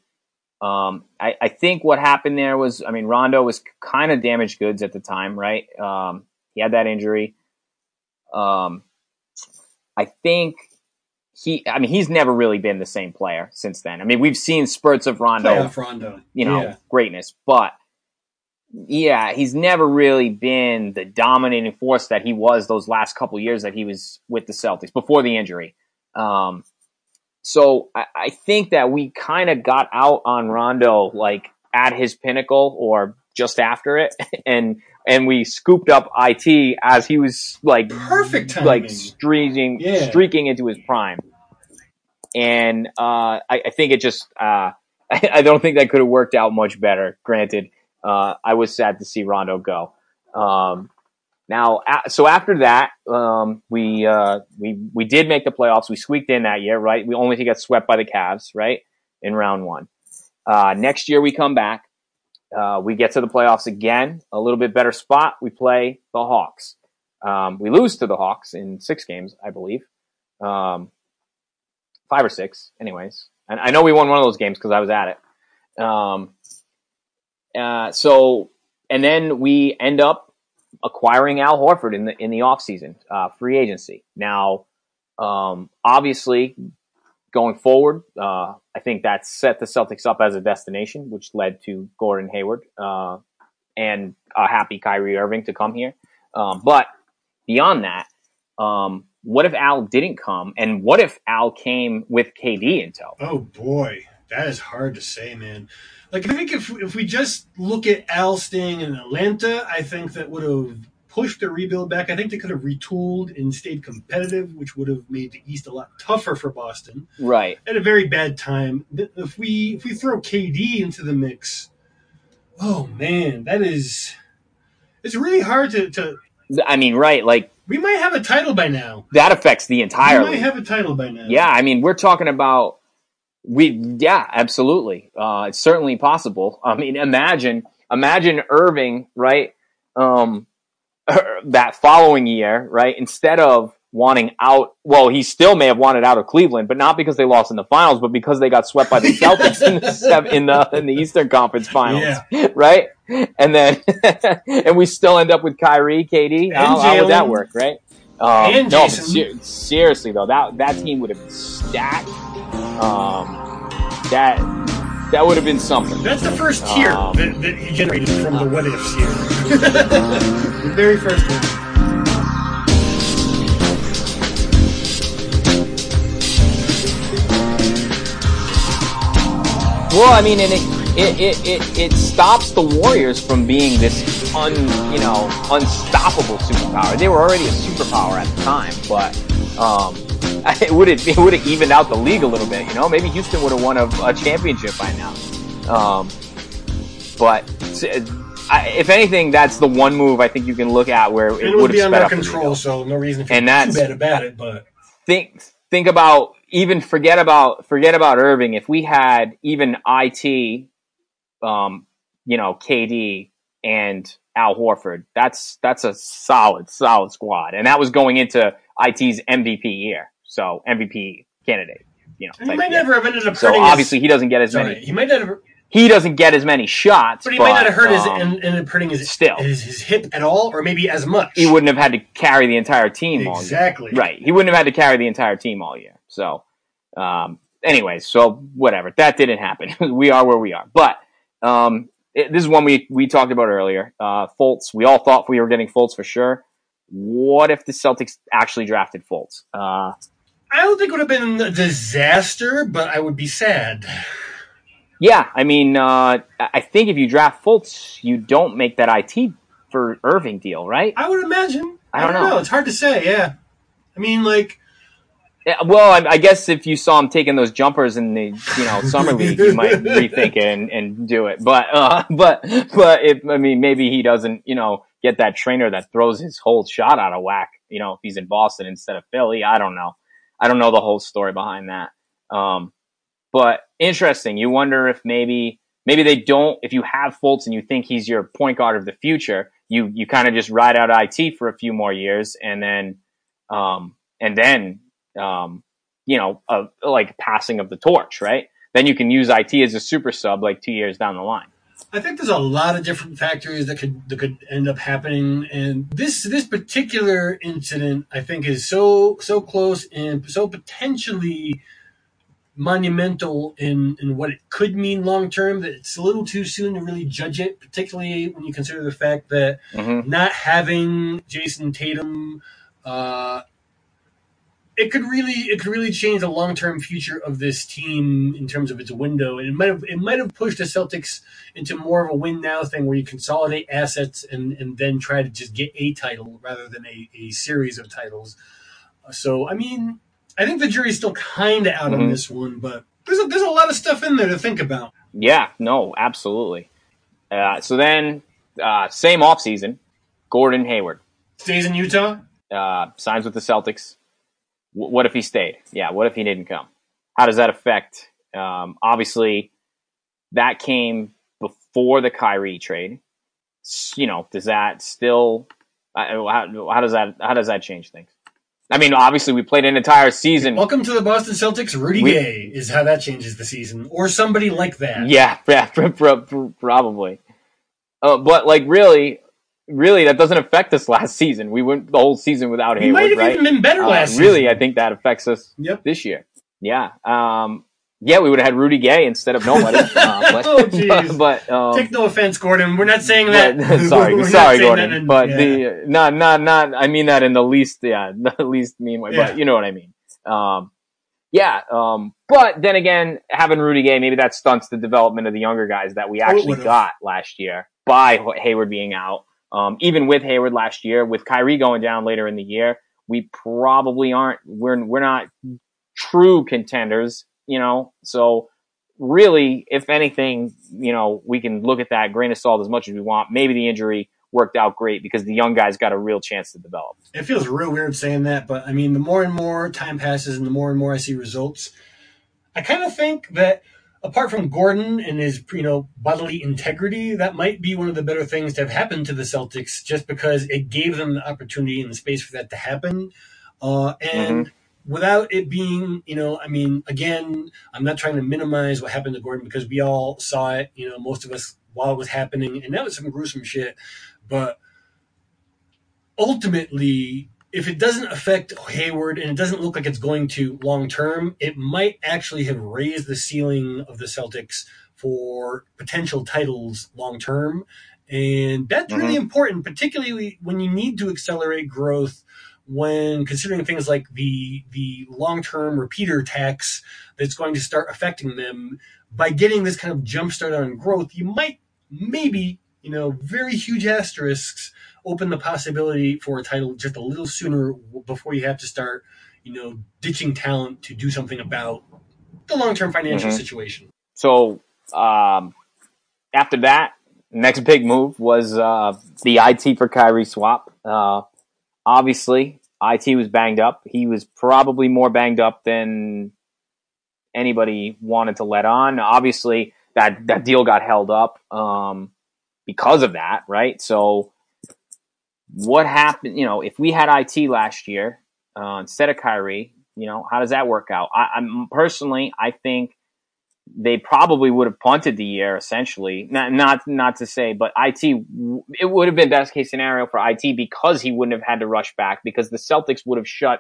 Speaker 3: I think what happened there was, Rondo was kind of damaged goods at the time, right? He had that injury. I think he's never really been the same player since then. We've seen spurts of Rondo, greatness, but yeah, he's never really been the dominating force that he was those last couple years that he was with the Celtics before the injury. So I think that we kind of got out on Rondo at his pinnacle or just after it, and we scooped up IT as he was
Speaker 4: perfect timing.
Speaker 3: Streaking into his prime. And I think it just I don't think that could have worked out much better. Granted, I was sad to see Rondo go. So after that, we did make the playoffs. We squeaked in that year, right? We only got swept by the Cavs, right, in round one. Next year we come back. We get to the playoffs again, a little bit better spot. We play the Hawks. We lose to the Hawks in 6 games, I believe. 5 or 6, anyways. And I know we won one of those games because I was at it. And then we end up acquiring Al Horford in the offseason, free agency. Now, obviously, going forward, I think that set the Celtics up as a destination, which led to Gordon Hayward and a happy Kyrie Irving to come here. But beyond that, what if Al didn't come, and what if Al came with KD in tow?
Speaker 4: Oh boy, that is hard to say, man. Like, I think if we just look at Al staying in Atlanta, I think that would have pushed the rebuild back. I think they could have retooled and stayed competitive, which would have made the East a lot tougher for Boston.
Speaker 3: Right.
Speaker 4: At a very bad time. If we throw KD into the mix, oh man, it's really hard to.
Speaker 3: I mean, right, like.
Speaker 4: We might have a title by now.
Speaker 3: That affects the entire league.
Speaker 4: We might have a title by now.
Speaker 3: Yeah, I mean, we're talking about absolutely. It's certainly possible. I mean, imagine Irving, right? That following year, right? Instead of wanting out, well, he still may have wanted out of Cleveland, but not because they lost in the finals, but because they got swept by the Celtics in the Eastern Conference Finals, right? And then and we still end up with Kyrie, KD. How would that work, right?
Speaker 4: And Jason.
Speaker 3: Seriously though, that team would have been stacked. That would have been something.
Speaker 4: That's the first tier that he generated from the what ifs here. The very first one.
Speaker 3: Well, I mean, and it stops the Warriors from being this unstoppable superpower. They were already a superpower at the time, but it would have evened out the league a little bit. You know, maybe Houston would have won a championship by now. But if anything, that's the one move I think you can look at where it would have sped up
Speaker 4: control. So no reason to feel too bad about it. But
Speaker 3: think about. Even forget about Irving. If we had even KD and Al Horford, that's a solid squad, and that was going into IT's MVP year, so MVP candidate.
Speaker 4: He might never have ended up.
Speaker 3: So obviously he doesn't get as many.
Speaker 4: He might not have.
Speaker 3: He doesn't get as many shots,
Speaker 4: but he might not have hurt his hip at all, or maybe as much.
Speaker 3: He wouldn't have had to carry the entire team all year.
Speaker 4: Exactly.
Speaker 3: Right. He wouldn't have had to carry the entire team all year. So, anyways, so whatever. That didn't happen. We are where we are. But this is one we talked about earlier. Fultz. We all thought we were getting Fultz for sure. What if the Celtics actually drafted Fultz?
Speaker 4: I don't think it would have been a disaster, but I would be sad.
Speaker 3: Yeah, I mean, I think if you draft Fultz, you don't make that IT for Irving deal, right?
Speaker 4: I would imagine.
Speaker 3: I don't know.
Speaker 4: It's hard to say, yeah. I mean, like...
Speaker 3: Yeah, well, I guess if you saw him taking those jumpers in the summer league, you might rethink it and do it. But maybe he doesn't get that trainer that throws his whole shot out of whack. If he's in Boston instead of Philly, I don't know. I don't know the whole story behind that. But interesting. You wonder if maybe they don't. If you have Fultz and you think he's your point guard of the future, you kind of just ride out IT for a few more years and then like passing of the torch, right? Then you can use IT as a super sub like 2 years down the line.
Speaker 4: I think there's a lot of different factors that could end up happening, and this particular incident I think is so close and so potentially monumental in what it could mean long term that it's a little too soon to really judge it, particularly when you consider the fact that not having Jason Tatum it could really change the long-term future of this team in terms of its window, and it might have pushed the Celtics into more of a win now thing where you consolidate assets and then try to just get a title rather than a series of titles. So I mean, I think the jury's still kind of out on this one, but there's a lot of stuff in there to think about.
Speaker 3: Yeah, no, absolutely. So then, same offseason, Gordon Hayward.
Speaker 4: Stays in Utah?
Speaker 3: Signs with the Celtics. What if he stayed? Yeah, what if he didn't come? How does that affect? Obviously, that came before the Kyrie trade. Does that still? How does that change things? I mean, obviously, we played an entire season.
Speaker 4: Welcome to the Boston Celtics. Rudy Gay is how that changes the season, or somebody like that.
Speaker 3: Yeah, probably. But like, really, that doesn't affect us last season. We went the whole season without Hayward.
Speaker 4: We might have even been better last season.
Speaker 3: Really, I think that affects us this year. Yeah. Yeah, we would have had Rudy Gay instead of nobody.
Speaker 4: Oh, jeez.
Speaker 3: But
Speaker 4: take no offense, Gordon. We're not saying that.
Speaker 3: sorry, Gordon. But not. I mean that in the least, the least mean way. But you know what I mean. But then again, having Rudy Gay, maybe that stunts the development of the younger guys that we actually got last year by Hayward being out. Even with Hayward last year, with Kyrie going down later in the year, we probably aren't. We're not true contenders. So really, if anything, we can look at that grain of salt as much as we want. Maybe the injury worked out great because the young guys got a real chance to develop.
Speaker 4: It feels real weird saying that, but I mean, the more and more time passes and the more I see results, I kind of think that apart from Gordon and his, bodily integrity, that might be one of the better things to have happened to the Celtics just because it gave them the opportunity and the space for that to happen. Without it being, again, I'm not trying to minimize what happened to Gordon because we all saw it, most of us while it was happening, and that was some gruesome shit. But ultimately, if it doesn't affect Hayward and it doesn't look like it's going to long term, it might actually have raised the ceiling of the Celtics for potential titles long term. And that's really important, particularly when you need to accelerate growth when considering things like the long-term repeater tax that's going to start affecting them. By getting this kind of jump start on growth, you might maybe, very huge asterisks open the possibility for a title just a little sooner before you have to start, ditching talent to do something about the long-term financial situation.
Speaker 3: So after that, next big move was the IT for Kyrie swap. Obviously, IT was banged up. He was probably more banged up than anybody wanted to let on. Obviously, that deal got held up because of that, right? So what happened, if we had IT last year instead of Kyrie, how does that work out? I think they probably would have punted the year, essentially. Not to say, but IT, it would have been best case scenario for IT because he wouldn't have had to rush back because the Celtics would have shut.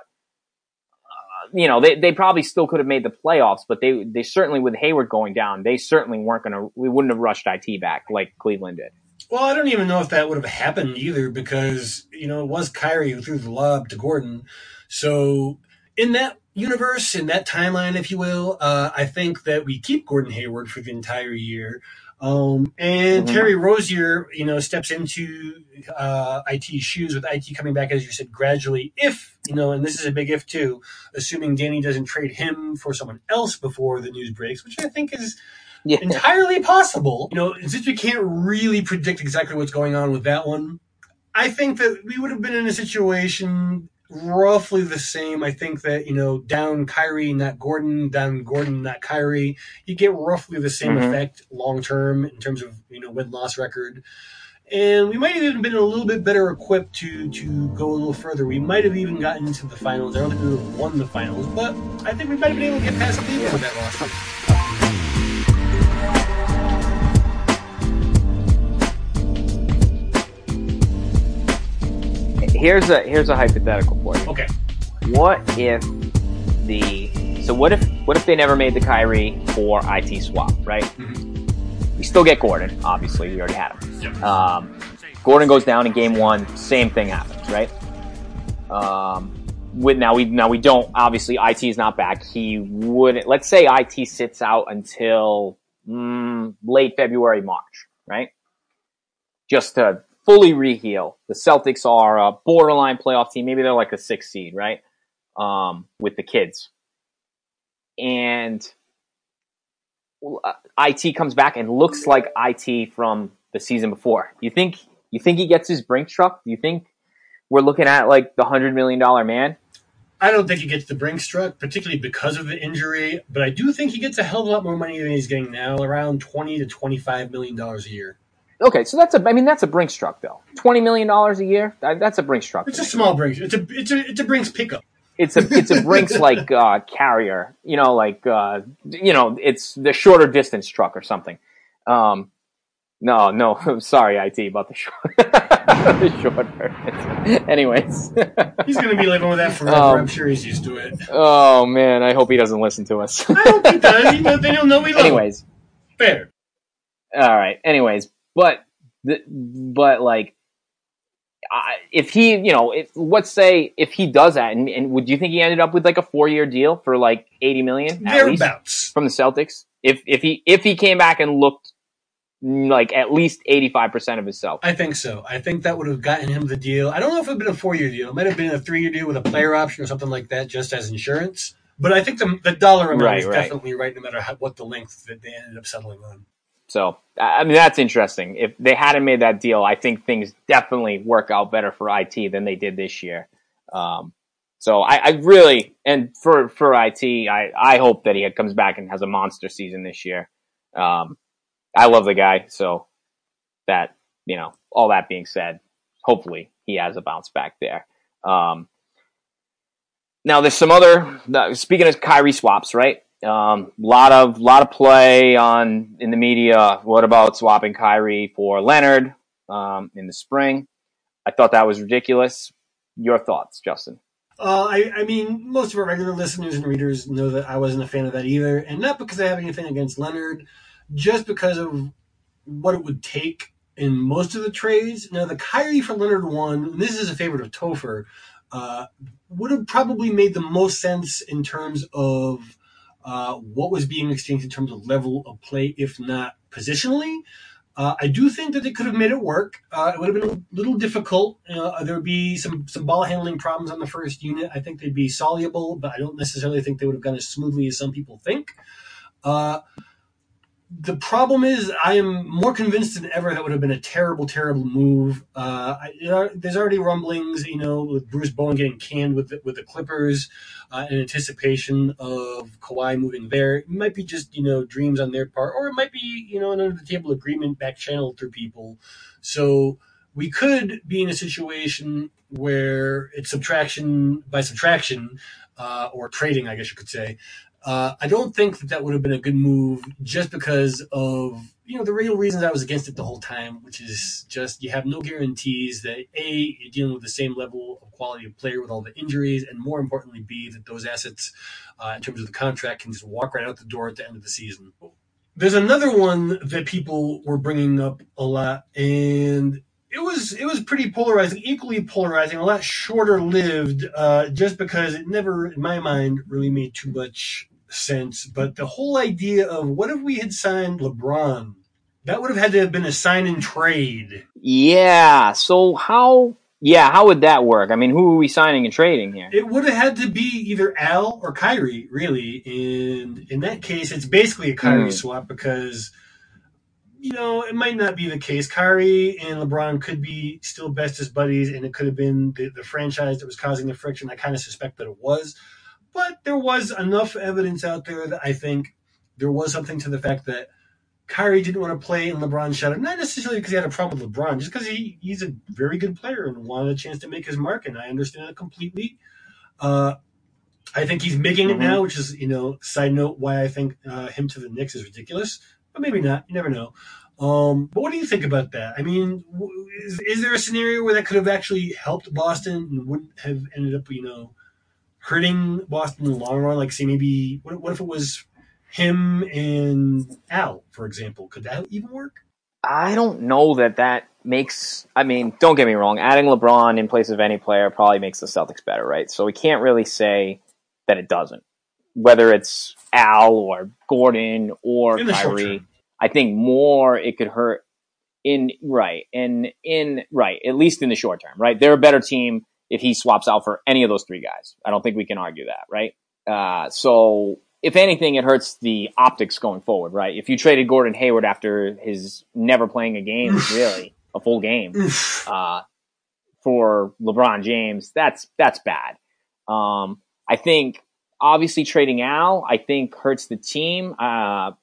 Speaker 3: They probably still could have made the playoffs, but they certainly, with Hayward going down, they certainly we wouldn't have rushed IT back like Cleveland did.
Speaker 4: Well, I don't even know if that would have happened either because, it was Kyrie who threw the lob to Gordon. So in that universe, in that timeline, if you will, I think that we keep Gordon Hayward for the entire year. Terry Rozier, steps into IT's shoes with IT coming back, as you said, gradually. If, and this is a big if too, assuming Danny doesn't trade him for someone else before the news breaks, which I think is entirely possible. Since we can't really predict exactly what's going on with that one, I think that we would have been in a situation roughly the same. I think that, down Kyrie, not Gordon, down Gordon, not Kyrie, you get roughly the same effect long term in terms of, win-loss record. And we might have even been a little bit better equipped to go a little further. We might have even gotten into the finals. I don't think we would have won the finals, but I think we might have been able to get past Cleveland with that roster.
Speaker 3: Here's a hypothetical for you.
Speaker 4: Okay.
Speaker 3: What if they never made the Kyrie for IT swap, right? We still get Gordon, obviously. We already had him. Yep. Gordon goes down in game one, same thing happens, right? Now we don't, obviously IT is not back. Let's say IT sits out until late February, March, right? Just to fully reheal. The Celtics are a borderline playoff team. Maybe they're like a 6th seed, right? With the kids. And IT comes back and looks like IT from the season before? You think he gets his Brinks truck? Do you think we're looking at like the $100 million man?
Speaker 4: I don't think he gets the Brinks truck, particularly because of the injury, but I do think he gets a hell of a lot more money than he's getting now, around $20 to $25 million a year.
Speaker 3: Okay, so that's a Brinks truck though. $20 million a year, that's a Brinks truck.
Speaker 4: It's a small Brinks. It's a Brinks pickup.
Speaker 3: It's a Brinks like carrier, it's the shorter distance truck or something. No, sorry, IT, about the shorter. Anyways,
Speaker 4: he's going to be living with that forever. I'm sure he's used to it.
Speaker 3: Oh man, I hope he doesn't listen to us.
Speaker 4: I hope he does. They don't know we love him. Fair.
Speaker 3: All right. Anyways, but like. If he, let's say if he does that, and would you think he ended up with like a 4-year deal for like $80 million
Speaker 4: thereabouts
Speaker 3: from the Celtics? If he came back and looked like at least 85% of himself,
Speaker 4: I think so. I think that would have gotten him the deal. I don't know if it would have been a 4-year deal. It might have been a 3-year deal with a player option or something like that, just as insurance. But I think the dollar amount is definitely right, no matter what the length that they ended up settling on.
Speaker 3: So, I mean, that's interesting. If they hadn't made that deal, I think things definitely work out better for IT than they did this year. So I really, and for IT, I hope that he comes back and has a monster season this year. I love the guy. So that, all that being said, hopefully he has a bounce back there. Now there's some other, speaking of Kyrie swaps, right? Lot of play in the media. What about swapping Kyrie for Leonard in the spring? I thought that was ridiculous. Your thoughts, Justin?
Speaker 4: I mean, most of our regular listeners and readers know that I wasn't a fan of that either, and not because I have anything against Leonard, just because of what it would take in most of the trades. Now, the Kyrie for Leonard one, and this is a favorite of Topher, would have probably made the most sense in terms of what was being exchanged in terms of level of play, if not positionally. I do think that they could have made it work. It would have been a little difficult. There would be some ball handling problems on the first unit. I think they'd be soluble, but I don't necessarily think they would have gone as smoothly as some people think. The problem is I am more convinced than ever that would have been a terrible, terrible move. There's already rumblings, with Bruce Bowen getting canned with the Clippers in anticipation of Kawhi moving there. It might be just, dreams on their part, or it might be, an under-the-table agreement back channeled through people. So we could be in a situation where it's subtraction by subtraction, or trading, I guess you could say. I don't think that would have been a good move just because of, the real reasons I was against it the whole time, which is just you have no guarantees that A, you're dealing with the same level of quality of player with all the injuries, and more importantly, B, that those assets, in terms of the contract, can just walk right out the door at the end of the season. There's another one that people were bringing up a lot, and it was pretty polarizing, equally polarizing, a lot shorter lived, just because it never, in my mind, really made too much sense. But the whole idea of what if we had signed LeBron? That would have had to have been a sign and trade.
Speaker 3: Yeah. So how would that work? I mean, who are we signing and trading here?
Speaker 4: It would have had to be either Al or Kyrie, really. And in that case, it's basically a Kyrie swap because, it might not be the case. Kyrie and LeBron could be still bestest buddies, and it could have been the franchise that was causing the friction. I kind of suspect that it was. But there was enough evidence out there that I think there was something to the fact that Kyrie didn't want to play in LeBron's shadow, not necessarily because he had a problem with LeBron, just because he's a very good player and wanted a chance to make his mark, and I understand it completely. I think he's making it now, which is, side note why I think him to the Knicks is ridiculous, but maybe not. You never know. But what do you think about that? I mean, is there a scenario where that could have actually helped Boston and wouldn't have ended up, hurting Boston in the long run? Like, say, maybe, what if it was him and Al, for example? Could that even work?
Speaker 3: I don't know that makes, I mean, don't get me wrong, adding LeBron in place of any player probably makes the Celtics better, right? So we can't really say that it doesn't. Whether it's Al or Gordon or Kyrie, I think more it could hurt at least in the short term, right? They're a better team if he swaps out for any of those three guys. I don't think we can argue that, right? So if anything, it hurts the optics going forward, right? If you traded Gordon Hayward after his never playing a game, really, a full game, for LeBron James, that's bad. I think obviously trading Al, I think hurts the team. But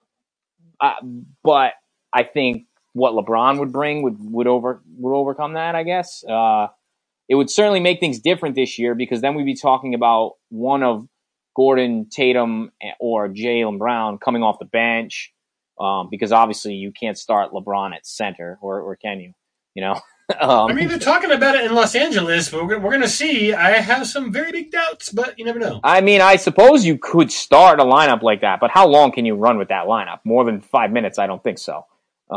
Speaker 3: I think what LeBron would bring would overcome that, I guess. It would certainly make things different this year because then we'd be talking about one of Gordon, Tatum, or Jaylen Brown coming off the bench, because obviously you can't start LeBron at center, or can you? You know.
Speaker 4: I mean, they're talking about it in Los Angeles, but we're going to see. I have some very big doubts, but you never know.
Speaker 3: I mean, I suppose you could start a lineup like that, but how long can you run with that lineup? More than 5 minutes? I don't think so.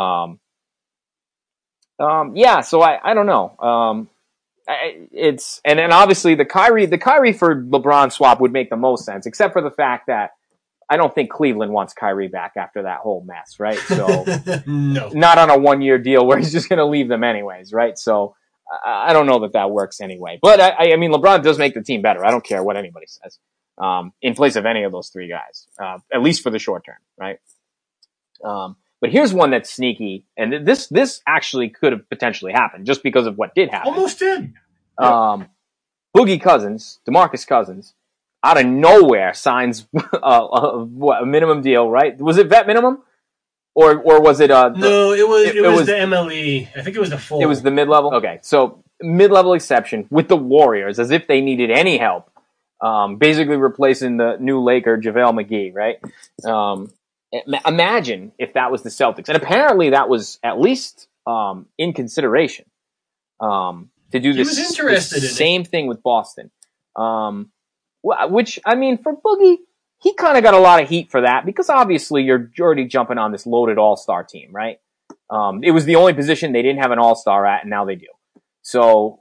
Speaker 3: Yeah, so I don't know. It's and then obviously the Kyrie for LeBron swap would make the most sense, except for the fact that I don't think Cleveland wants Kyrie back after that whole mess, right? So
Speaker 4: no,
Speaker 3: not on a 1-year deal where he's just going to leave them anyways, right? So I don't know that works anyway. But I mean, LeBron does make the team better. I don't care what anybody says. In place of any of those three guys, at least for the short term, right? But here's one that's sneaky, and this actually could have potentially happened just because of what did happen.
Speaker 4: Almost did.
Speaker 3: Boogie Cousins, DeMarcus Cousins, out of nowhere signs a minimum deal, right? Was it vet minimum, or was it?
Speaker 4: No, it was the MLE. I think it was the full.
Speaker 3: It was the mid-level. Okay, so mid-level exception with the Warriors, as if they needed any help. Basically replacing the new Laker JaVale McGee, right? Imagine if that was the Celtics, and apparently that was at least in consideration to do this same thing with Boston. Which, I mean, for Boogie, he kind of got a lot of heat for that because obviously you're already jumping on this loaded all-star team, right? It was the only position they didn't have an all-star at, and now they do. So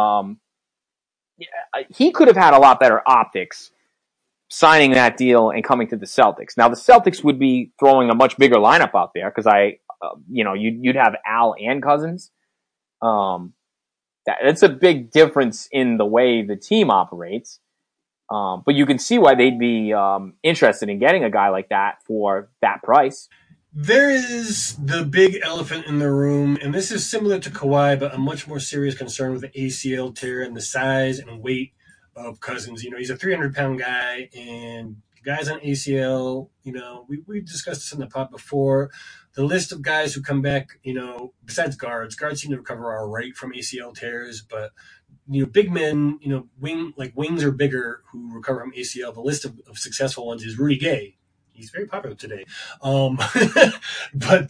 Speaker 3: he could have had a lot better optics signing that deal and coming to the Celtics. Now the Celtics would be throwing a much bigger lineup out there because you'd have Al and Cousins. That's a big difference in the way the team operates. But you can see why they'd be interested in getting a guy like that for that price.
Speaker 4: There is the big elephant in the room, and this is similar to Kawhi, but a much more serious concern with the ACL tear and the size and weight of Cousins. He's a 300-pound guy, and guys on ACL, we discussed this in the pod before. The list of guys who come back, besides guards seem to recover all right from ACL tears, but big men, wings are bigger who recover from ACL. The list of successful ones is Rudy Gay. He's very popular today. But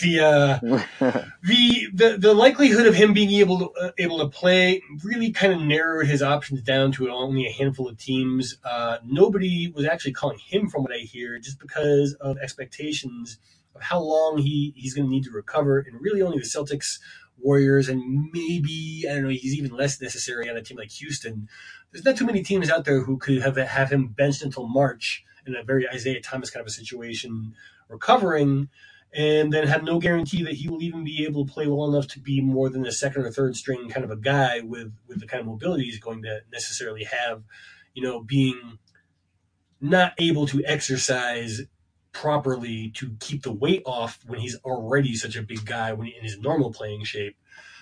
Speaker 4: the likelihood of him being able to play really kind of narrowed his options down to only a handful of teams. Nobody was actually calling him, from what I hear, just because of expectations of how long he's going to need to recover, and really only the Celtics, Warriors, and maybe, I don't know, he's even less necessary on a team like Houston. There's not too many teams out there who could have him benched until March in a very Isaiah Thomas kind of a situation, recovering, and then have no guarantee that he will even be able to play well enough to be more than a second or third string kind of a guy with the kind of mobility he's going to necessarily have, being not able to exercise properly to keep the weight off when he's already such a big guy when in his normal playing shape.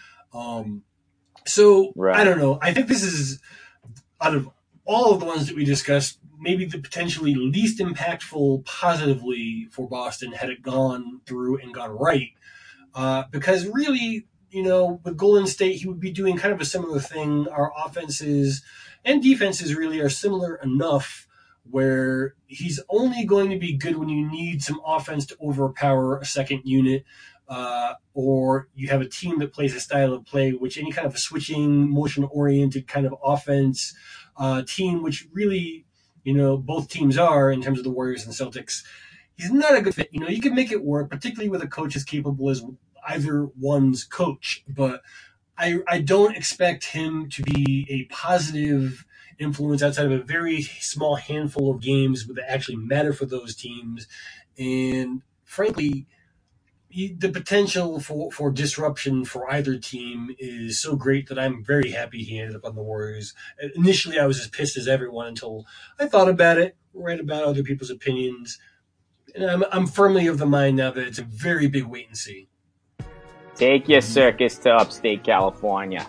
Speaker 4: So right. I don't know. I think this is, out of all of the ones that we discussed, maybe the potentially least impactful positively for Boston had it gone through and gone right. Because really, with Golden State, he would be doing kind of a similar thing. Our offenses and defenses really are similar enough where he's only going to be good when you need some offense to overpower a second unit, or you have a team that plays a style of play, which any kind of a switching, motion-oriented kind of offense team, which really, both teams are in terms of the Warriors and Celtics. He's not a good fit. You can make it work, particularly with a coach as capable as either one's coach, but I don't expect him to be a positive influence outside of a very small handful of games that actually matter for those teams. And frankly, the potential for disruption for either team is so great that I'm very happy he ended up on the Warriors. Initially, I was as pissed as everyone until I thought about it, read about other people's opinions, and I'm firmly of the mind now that it's a very big wait and see.
Speaker 3: Take your circus to upstate California.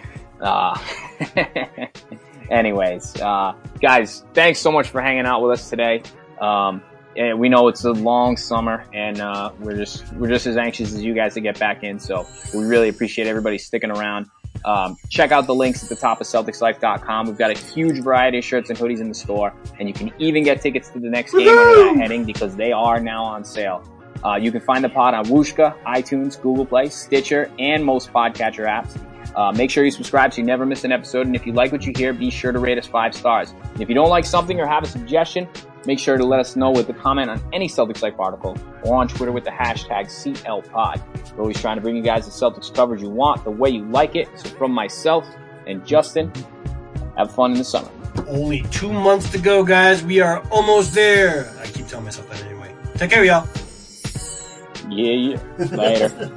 Speaker 3: Anyways, guys, thanks so much for hanging out with us today. And we know it's a long summer, and we're just as anxious as you guys to get back in. So we really appreciate everybody sticking around. Check out the links at the top of CelticsLife.com. We've got a huge variety of shirts and hoodies in the store, and you can even get tickets to the next game under that heading because they are now on sale. You can find the pod on Wooshka, iTunes, Google Play, Stitcher, and most podcatcher apps. Make sure you subscribe so you never miss an episode. And if you like what you hear, be sure to rate us 5 stars. And if you don't like something or have a suggestion, make sure to let us know with a comment on any Celtics Life article or on Twitter with the hashtag CLPod. We're always trying to bring you guys the Celtics coverage you want, the way you like it. So from myself and Justin, have fun in the summer.
Speaker 4: Only 2 months to go, guys. We are almost there. I keep telling myself that anyway. Take care, y'all.
Speaker 3: Yeah. Later.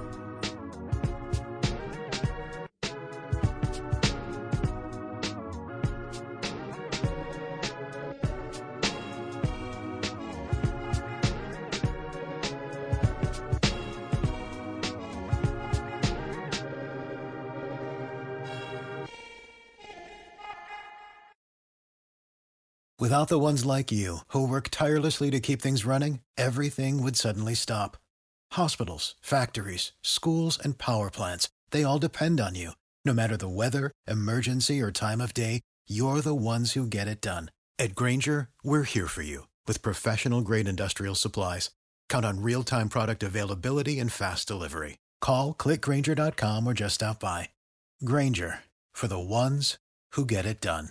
Speaker 5: Without the ones like you, who work tirelessly to keep things running, everything would suddenly stop. Hospitals, factories, schools, and power plants, they all depend on you. No matter the weather, emergency, or time of day, you're the ones who get it done. At Grainger, we're here for you with professional-grade industrial supplies. Count on real-time product availability and fast delivery. Call, click Grainger.com, or just stop by. Grainger, for the ones who get it done.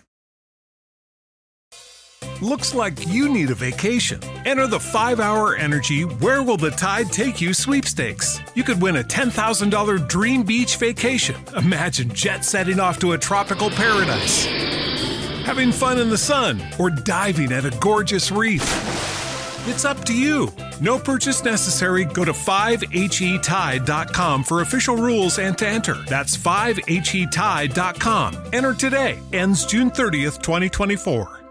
Speaker 2: Looks like you need a vacation. Enter the 5-Hour Energy Where Will the Tide Take You sweepstakes. You could win a $10,000 dream beach vacation. Imagine jet setting off to a tropical paradise, having fun in the sun, or diving at a gorgeous reef. It's up to you. No purchase necessary. Go to 5HETide.com for official rules and to enter. That's 5HETide.com. Enter today. Ends June 30th, 2024.